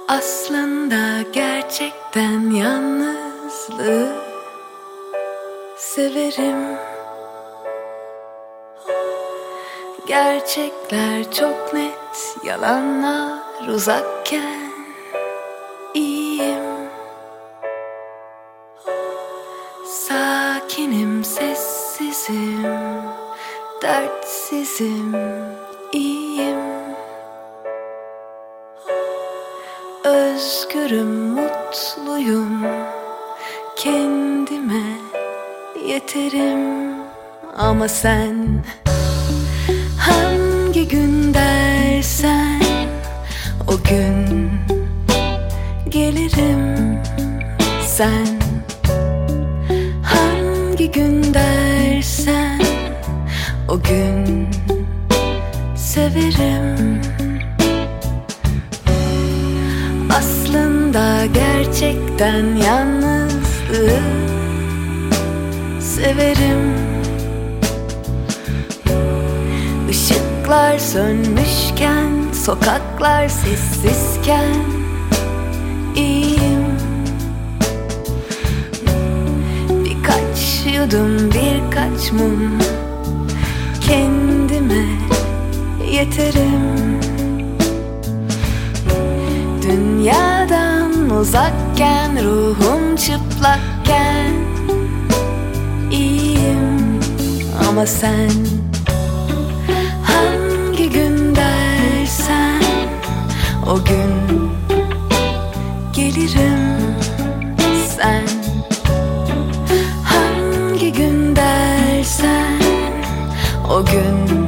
Aslında gerçekten yalnızlığı severim. Gerçekler çok net, yalanlar uzakken iyiyim. Sakinim, sessizim, dertsizim, iyiyim. Özgürüm, mutluyum, kendime yeterim. Ama sen hangi gün dersen o gün gelirim. Sen hangi gün dersen o gün severim. Aslında gerçekten yalnızlığı severim. Işıklar sönmüşken, sokaklar sessizken iyiyim. Birkaç yudum, birkaç mum, kendime yeterim. Dünyadan uzakken, ruhum çıplakken iyiyim. Ama sen hangi gün dersen o gün gelirim. Sen hangi gün dersen o gün